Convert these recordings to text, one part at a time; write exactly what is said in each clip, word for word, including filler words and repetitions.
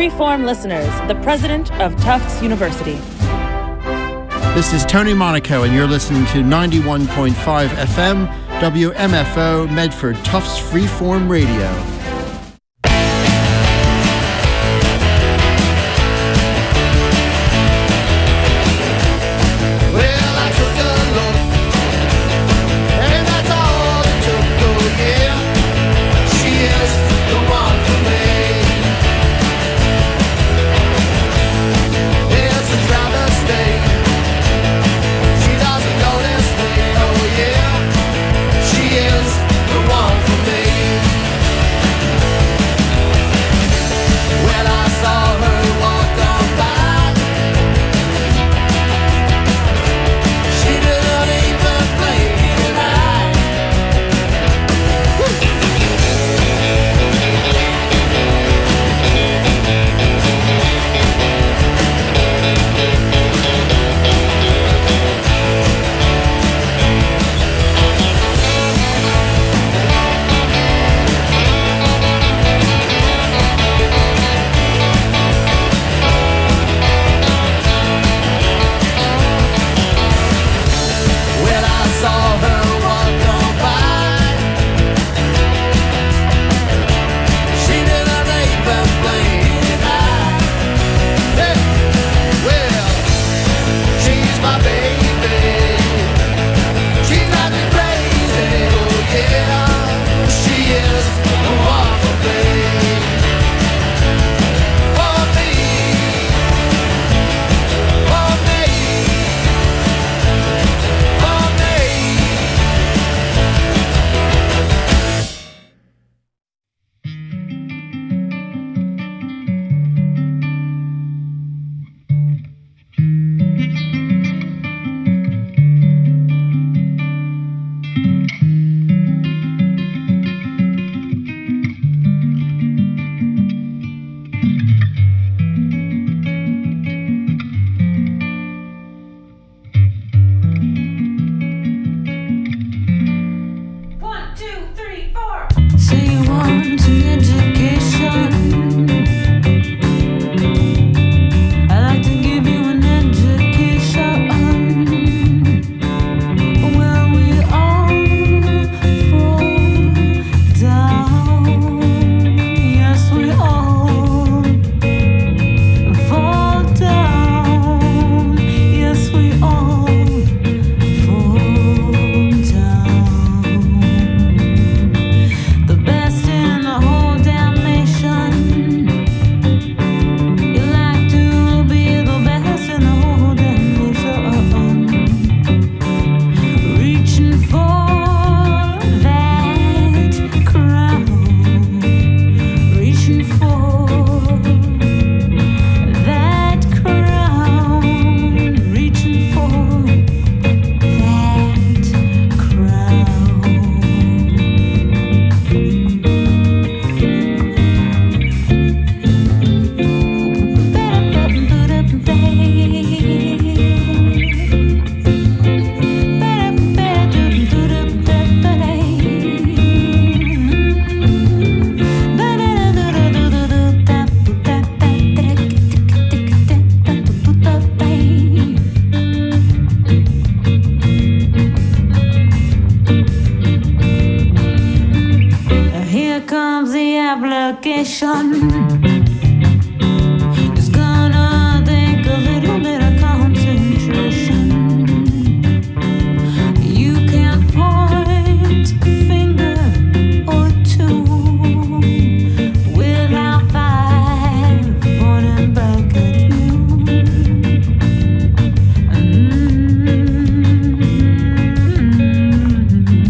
Freeform listeners, the president of Tufts University. This is Tony Monaco, and you're listening to ninety-one point five F M, W M F O, Medford Tufts Freeform Radio.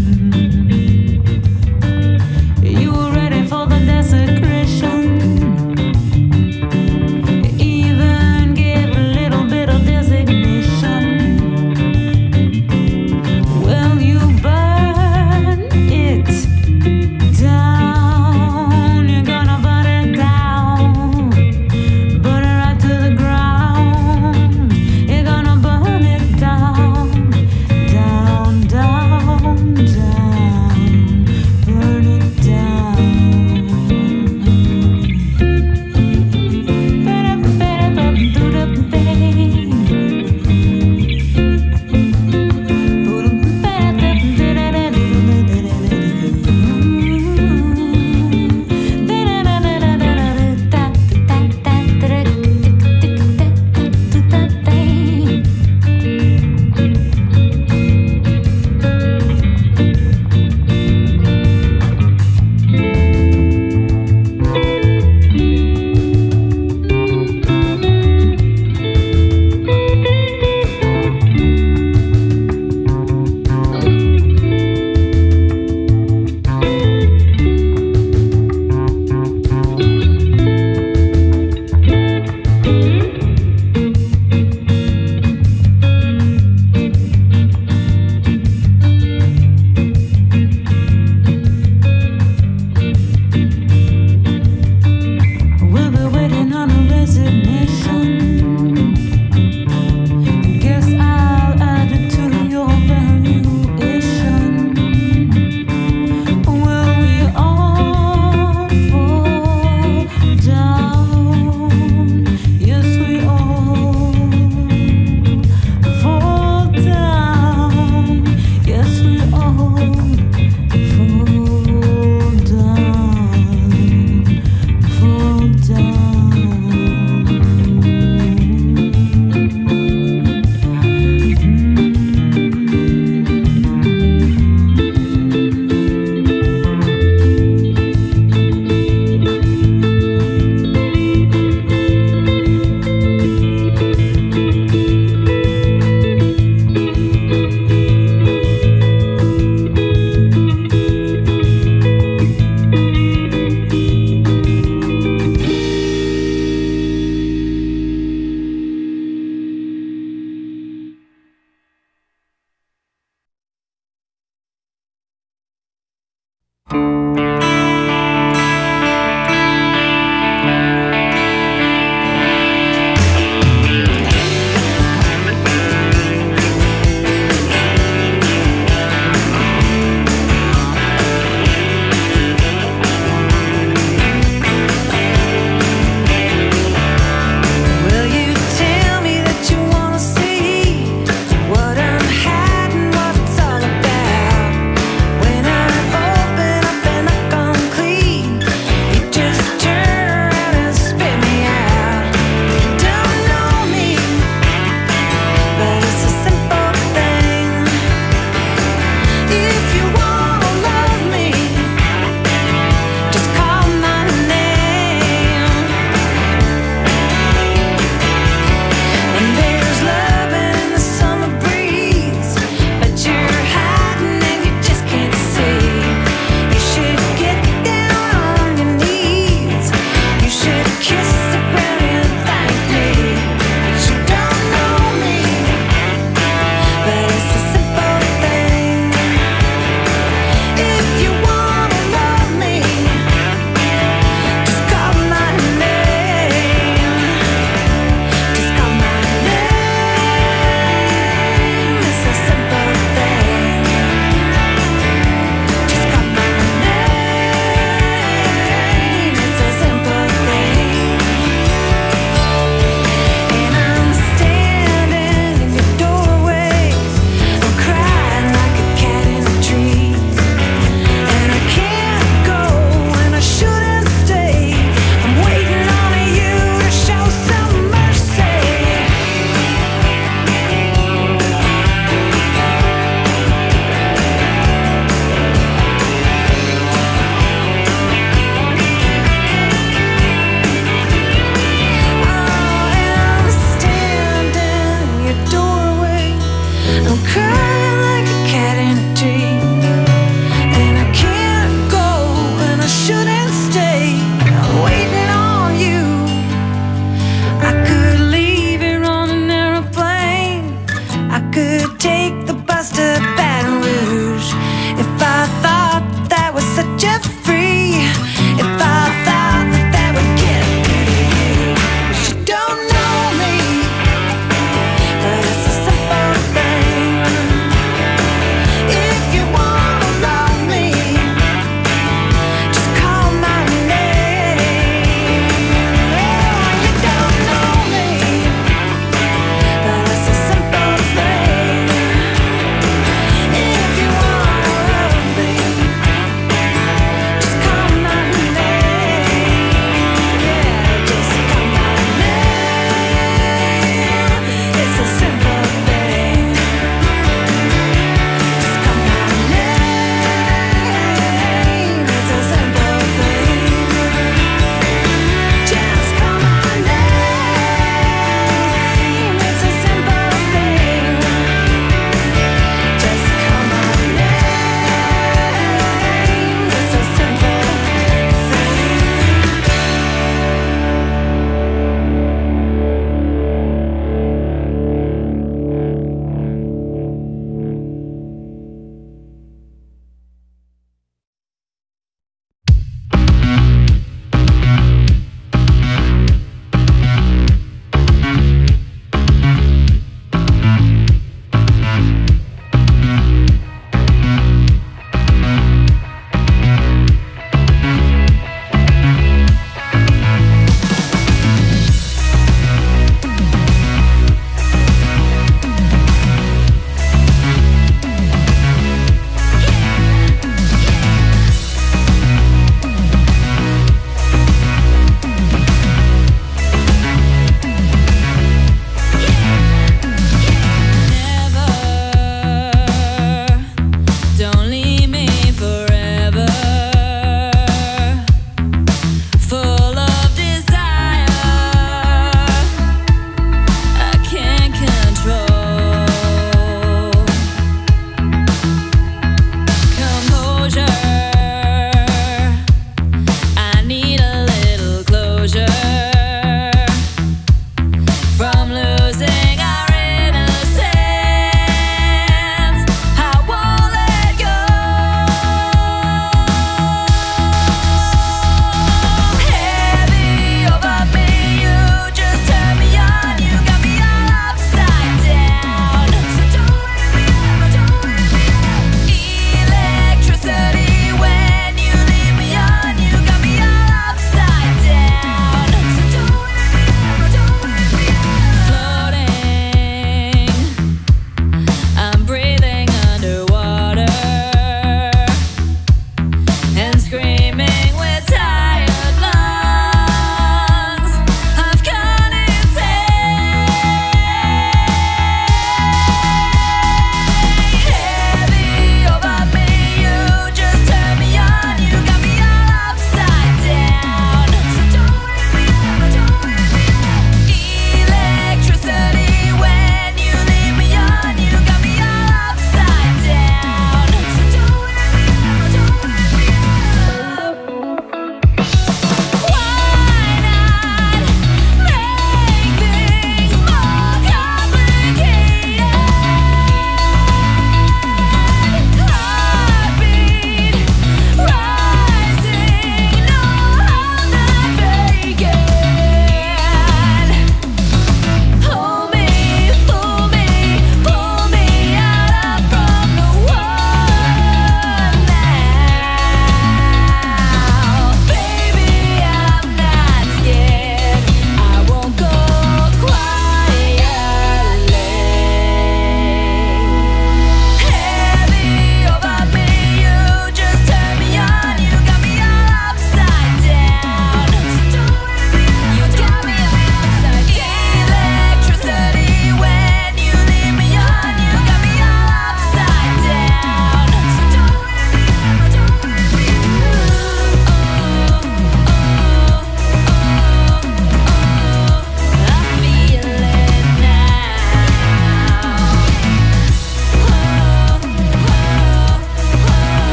You were ready for the desecration.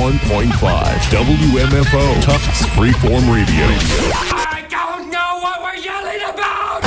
ninety-one point five W M F O, Tufts Freeform Radio. I don't know what we're yelling about!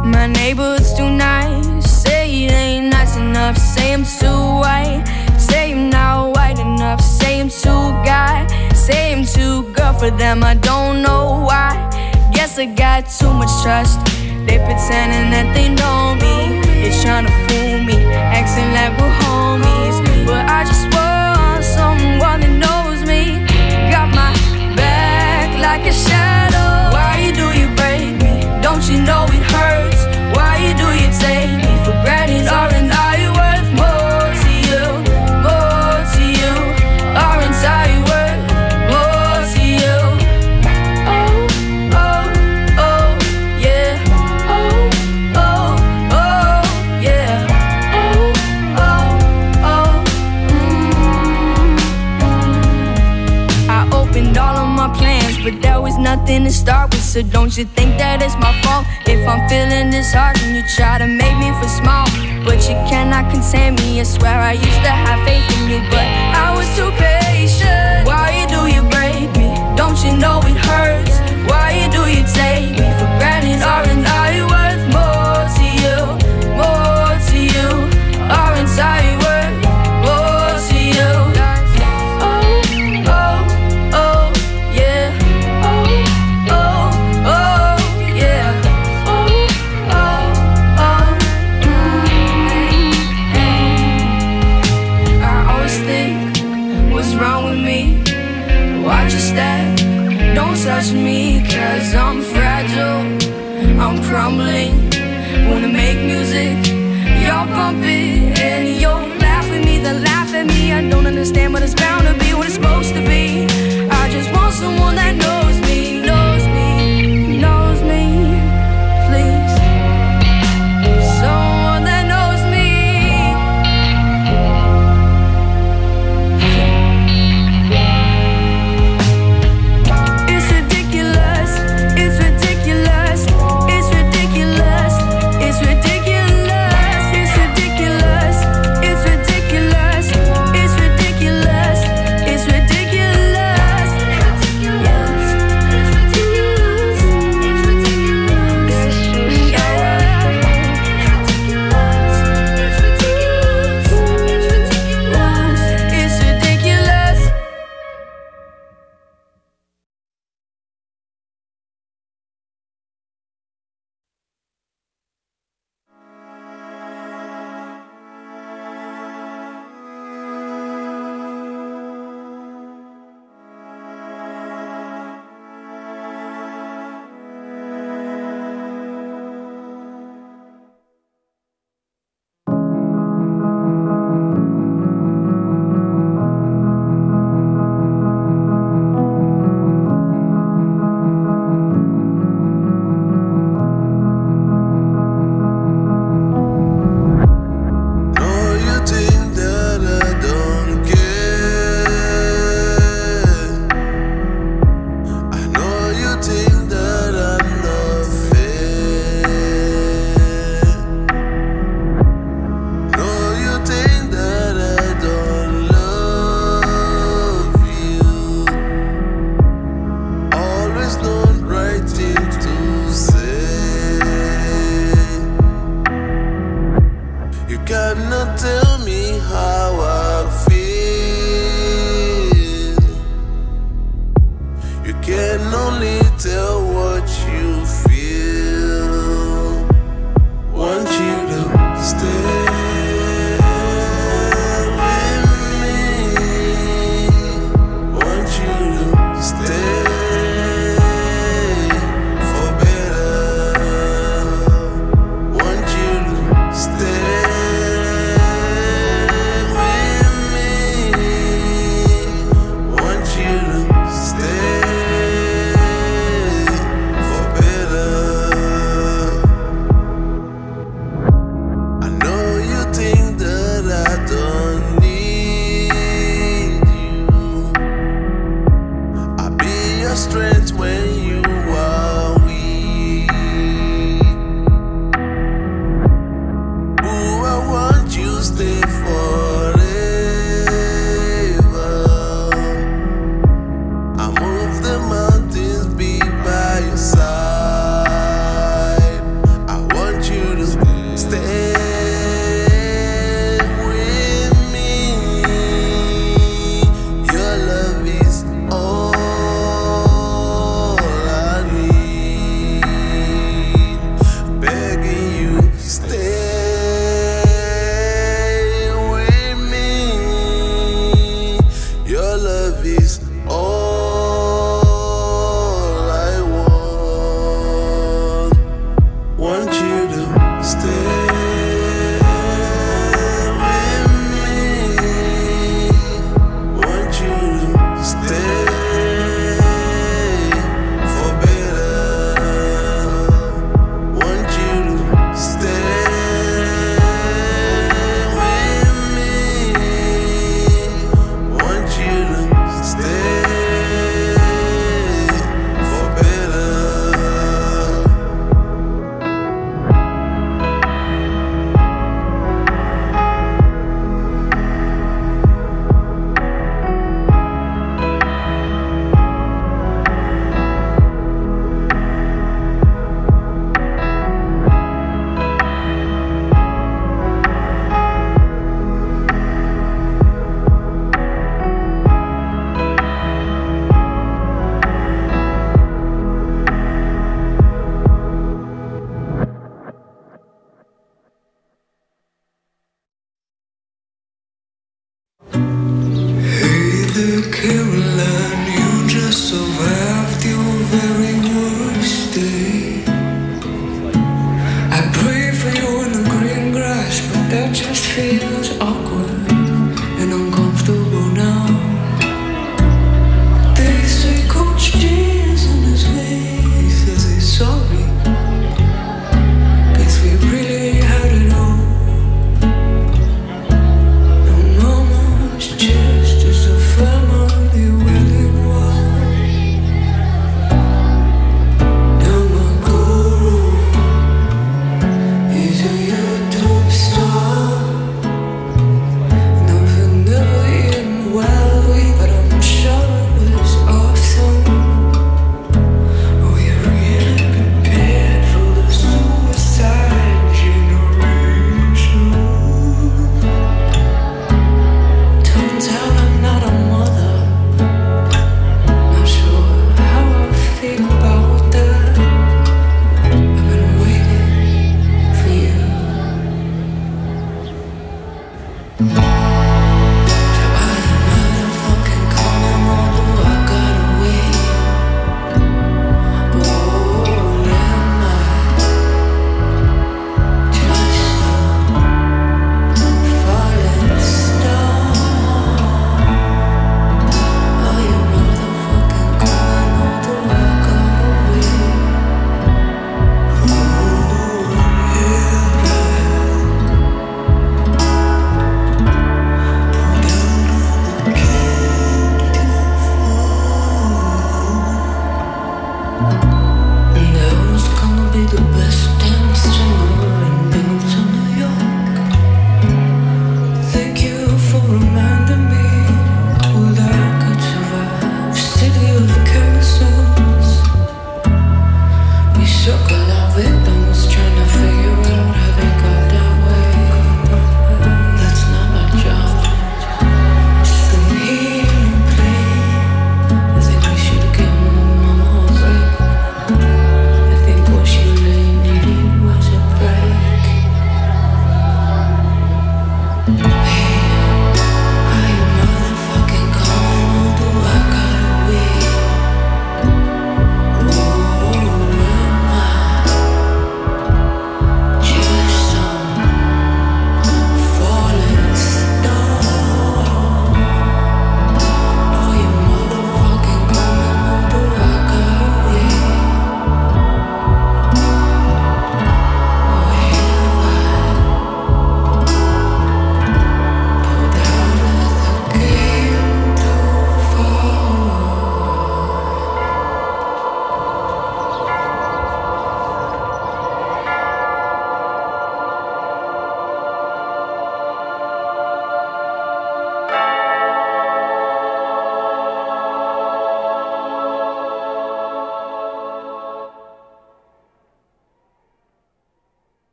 My neighborhood's too nice. Say it ain't nice enough. Say I'm too white. Say I'm not white enough. Say I'm too guy. Say I'm too girl for them. I don't know why. Guess I got too much trust. They pretending that they know me. They're trying to fool me, acting like we're homies. But I just want someone that knows me. Got my back like a shadow. Why do you break me? Don't you know it hurts? Why do you take me for granted? Aren't I worth more to you? More to you? Aren't I worth more to you? Oh, oh, oh, yeah. Oh, oh, oh, yeah. Oh, oh, oh, mm. I opened all of my plans, but there was nothing to start with. So don't you think that it's my fault if I'm feeling this hard and you try to make me feel small? But you cannot contain me. I swear I used to have faith in you, but I was too patient. Why do you break me? Don't you know it hurts? Why do you take me for granted? Aren't I worth more to you? More to you? Aren't I worth more to you? Oh, oh, oh, yeah. Oh, oh, oh, yeah. Oh, oh, oh, mm. I always think, what's wrong with me? Watch your step, don't touch me, cause I'm fragile, I'm crumbling. Wanna make music, y'all bump it, and you'll laugh at me, then laugh at me. I don't understand, but it's bound to be what it's supposed to be. I just want someone that knows me, knows me, knows me, please. Someone that knows me. It's ridiculous, it's ridiculous, it's ridiculous, it's ridiculous, it's ridiculous, it's ridiculous, it's ridiculous, it's ridiculous, yes.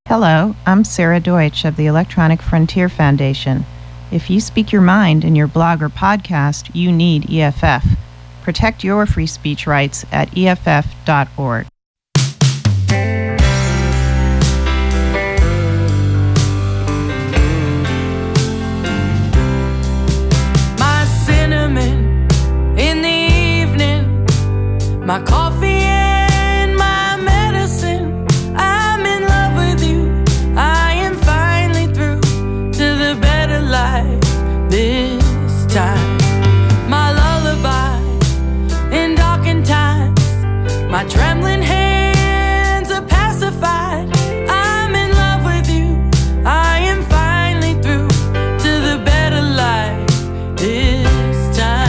Hello, I'm Sarah Deutsch of the Electronic Frontier Foundation. If you speak your mind in your blog or podcast, you need E F F. Protect your free speech rights at E F F dot org. My cinnamon in the evening, my coffee and my medicine. I'm in love with you. I am finally through to the better life this time. My lullaby in darkened times, my trembling hands are pacified. I'm in love with you. I am finally through to the better life this time.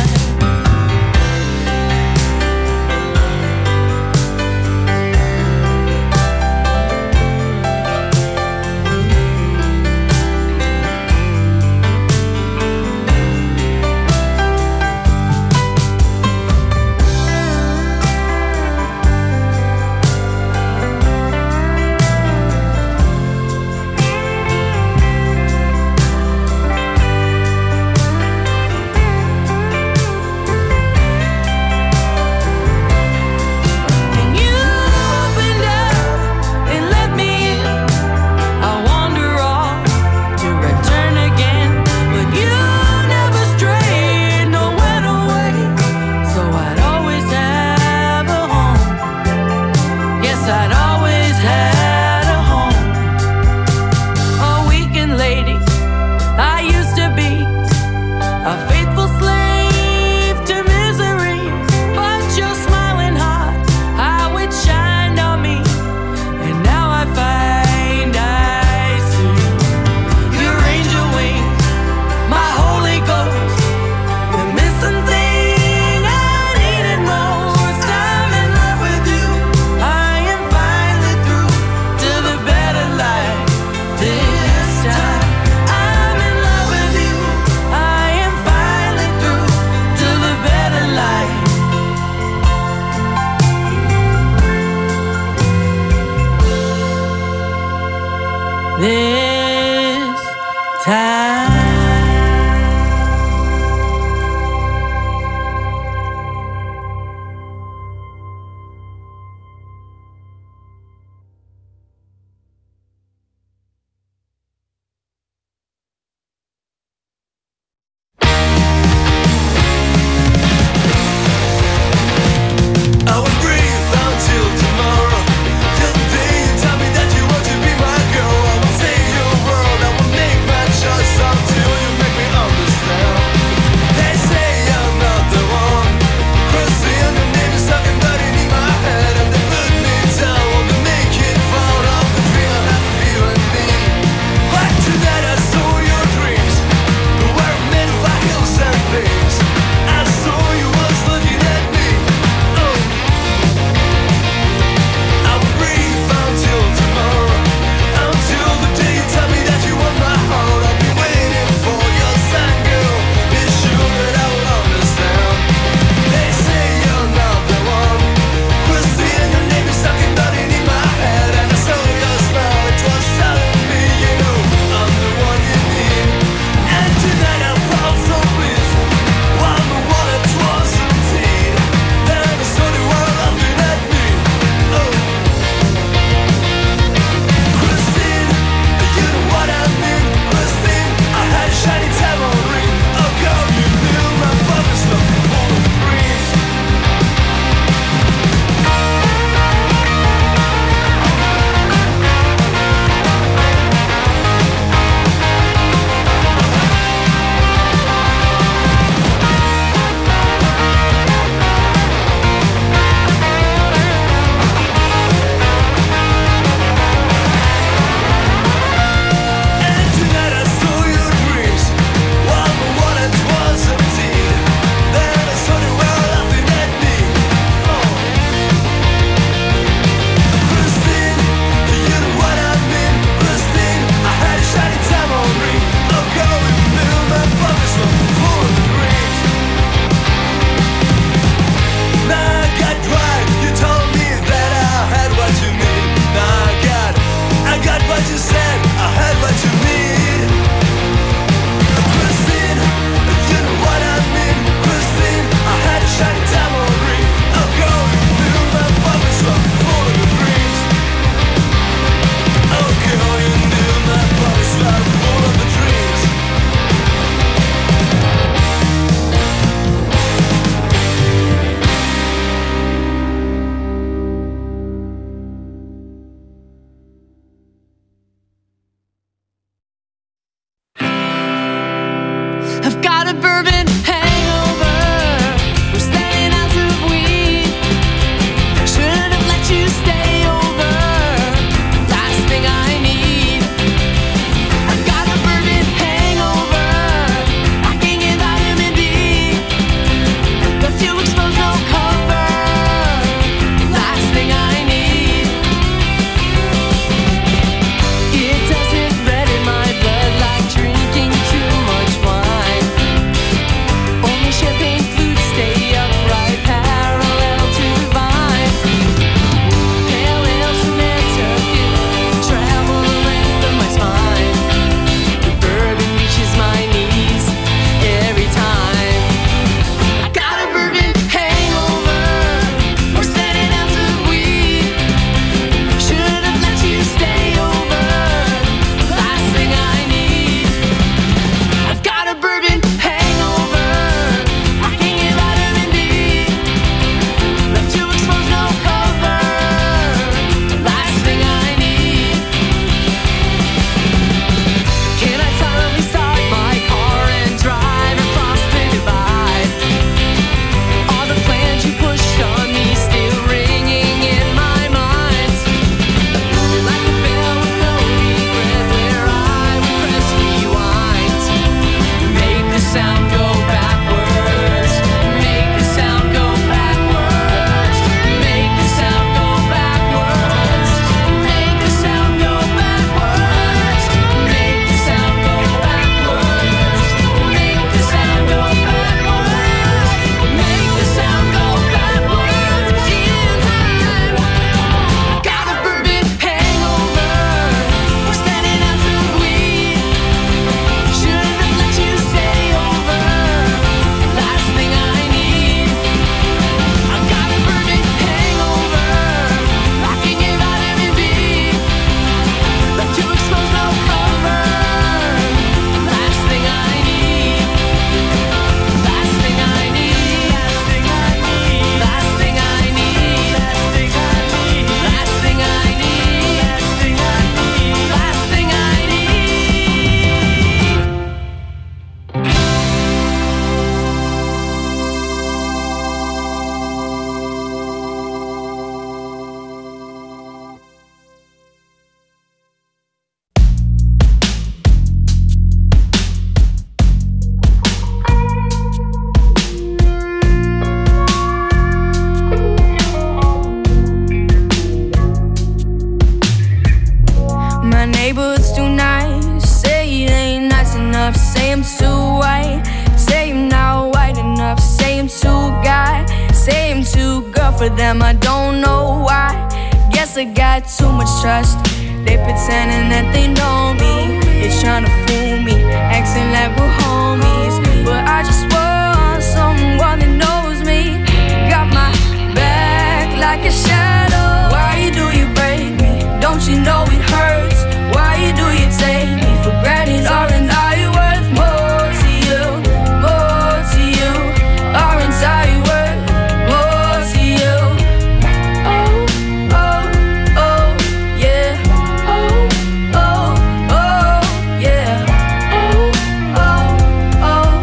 And you opened up and let me in. I wander off to return again, but you never strayed, no went away. So I'd always have a home. Yes, I'd always had a home. A weekend lady I used to be, a faithful slave to misery. But your smiling heart, how it shined on me, and now I find I see your angel wings, my Holy Ghost, the missing thing I needed most. I'm in love with you. I am finally through to the better life this time. I'm in love with you. I am finally through to the better life. This time. I will breathe until tomorrow. Till the day you tell me that you want to be my girl. I will save your world. I will make my choice. for them, I don't know why. Guess I got too much trust. They pretending that they know me. They're trying to fool me, acting like we're homies. But I just want someone that knows me. Got my back like a shadow. Why do you break me? Don't you know it hurts? Why do you take me for granted? Aren't I worth more to you? More to you? Aren't I worth more to you? Oh, oh, oh, yeah. Oh, oh, oh, yeah. Oh, oh, oh,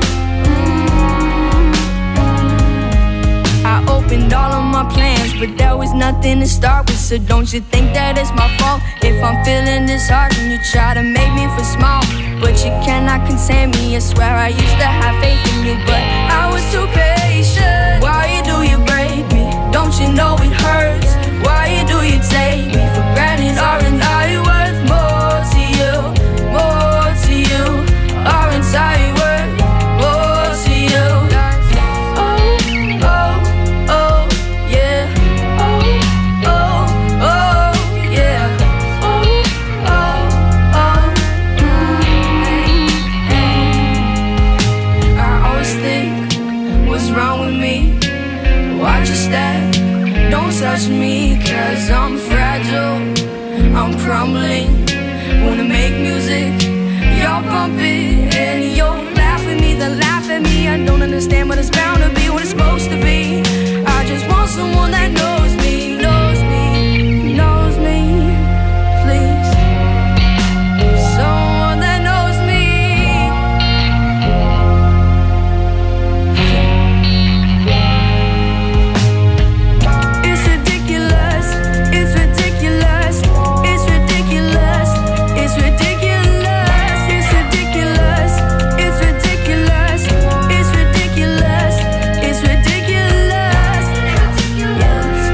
mm. I opened all of my plans, but there was nothing to start with. So don't you think that it's my fault if I'm feeling disheartened? You try to make me feel small, but you cannot contain me. I swear I used to have faith in you, but I was too patient. Why do you break me? Don't you know it hurts? Why do you take me for granted? Aren't I worth more to you? More to you? Aren't I worth more to you? Oh, oh, oh, yeah. Oh, oh, oh, yeah. Oh, oh, oh, mm. I always think, what's wrong with me? Watch your step, don't touch me, cause I'm fragile, I'm crumbling. Wanna make music, y'all bump it, and you'll laugh at me, then laugh at me. I don't understand, but it's bound to be what it's supposed to be. I just want someone that knows me, knows me, knows me, please. Someone that knows me. It's ridiculous, it's ridiculous, it's ridiculous, it's ridiculous, it's ridiculous, it's ridiculous, it's ridiculous, it's ridiculous. Yes.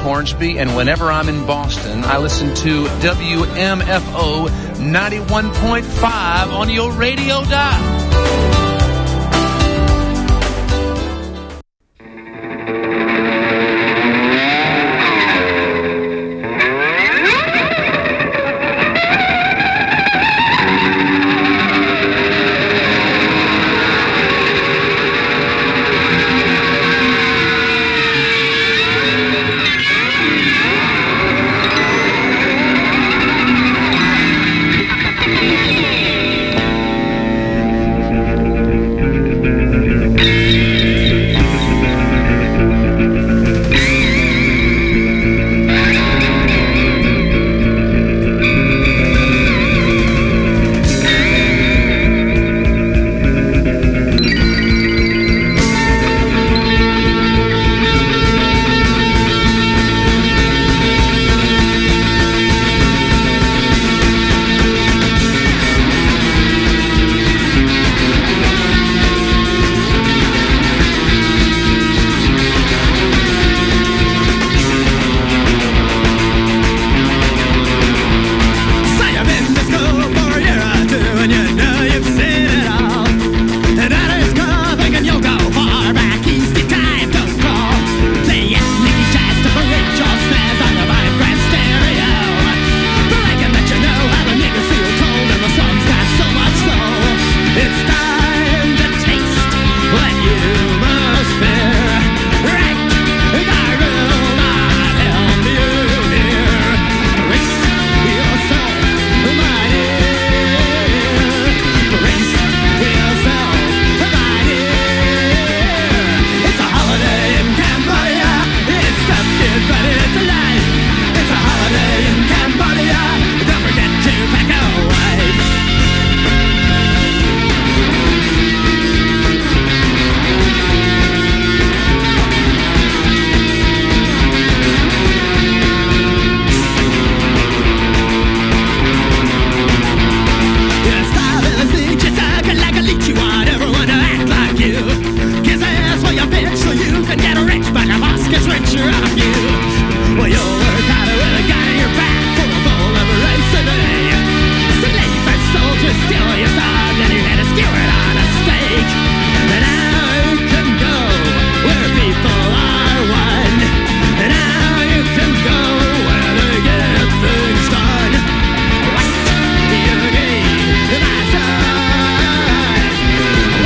Hornsby, and whenever I'm in Boston, I listen to W M F O ninety-one point five on your radio dial.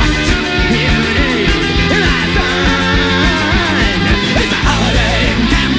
It's a holiday in Cambodia.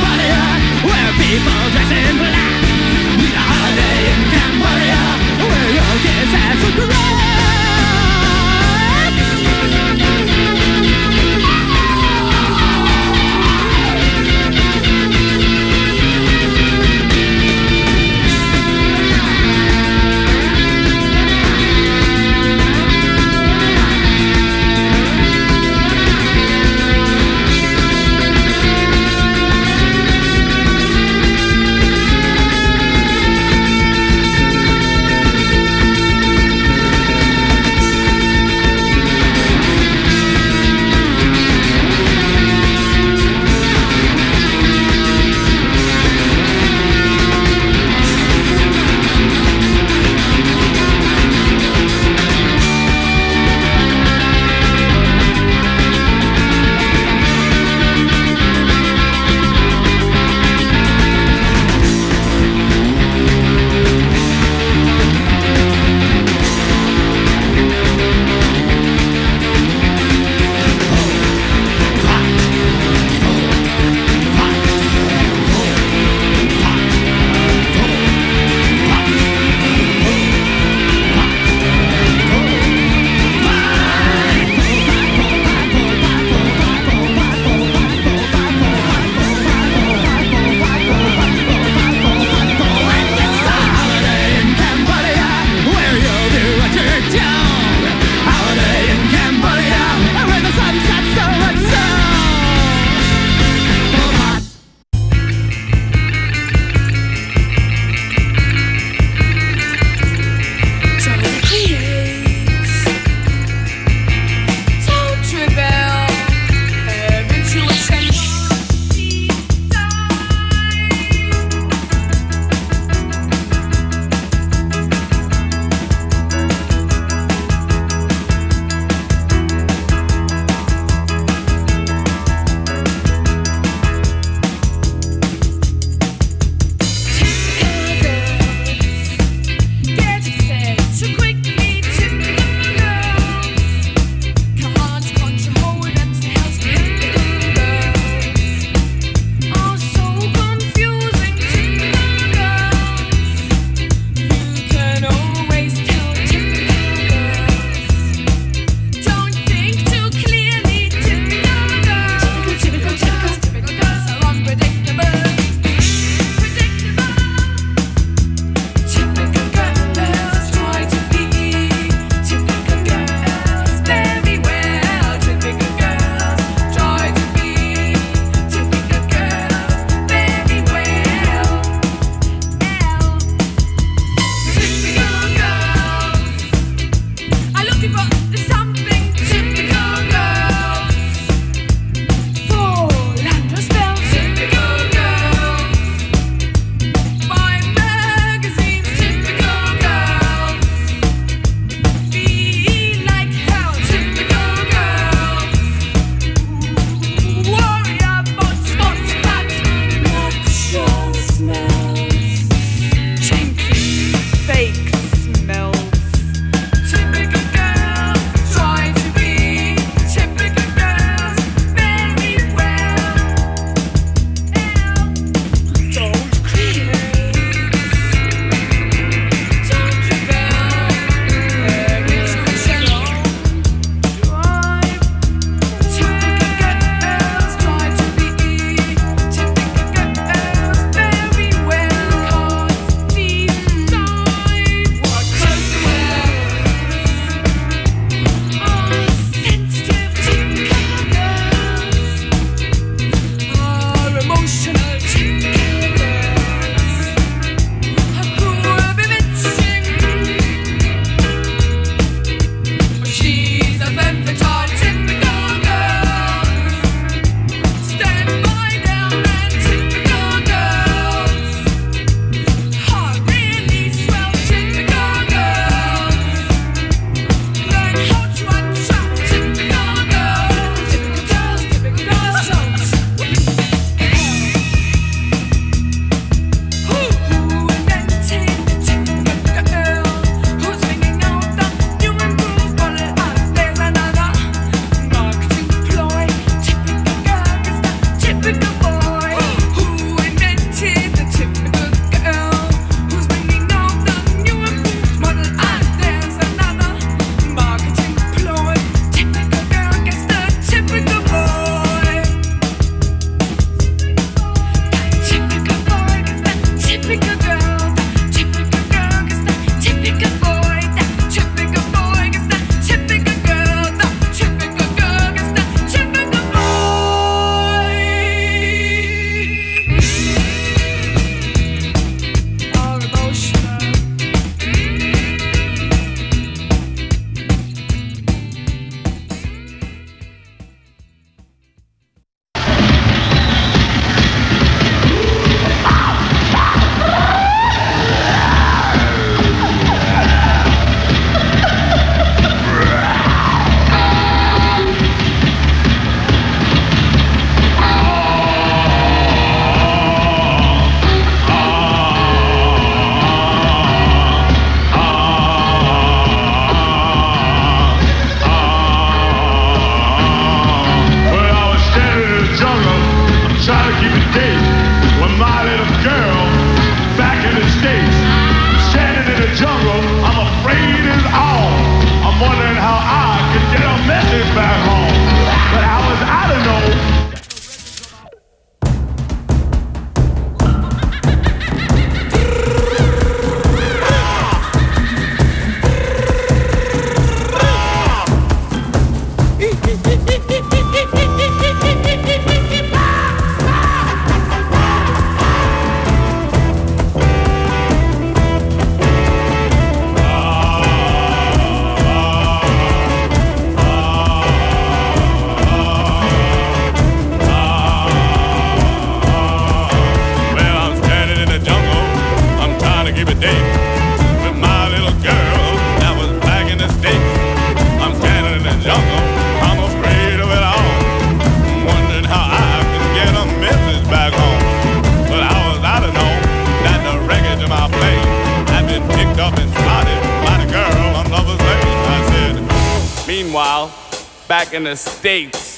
back in the States.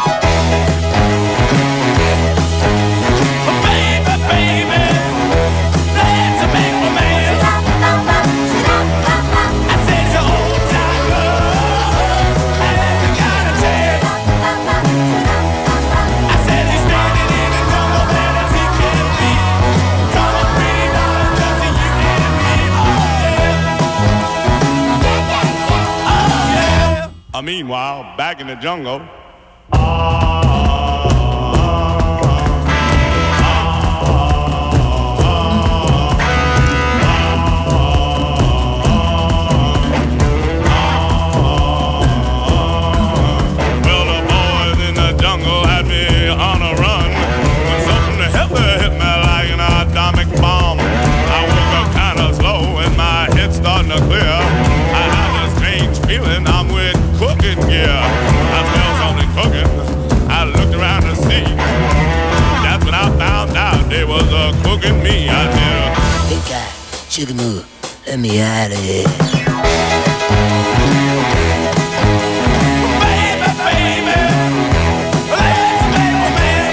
Meanwhile, back in the jungle. Sugar Moo, let me out of here. Baby, baby, let's make a man.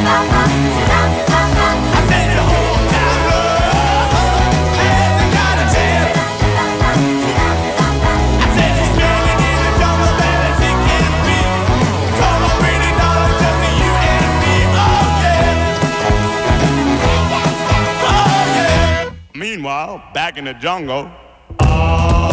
I said the whole time love hasn't got a chance. I said she's standing in the jungle, baby, she can't be. Come on, pretty darling, just you and me, oh yeah. Oh yeah. Meanwhile, back in the jungle. Oh.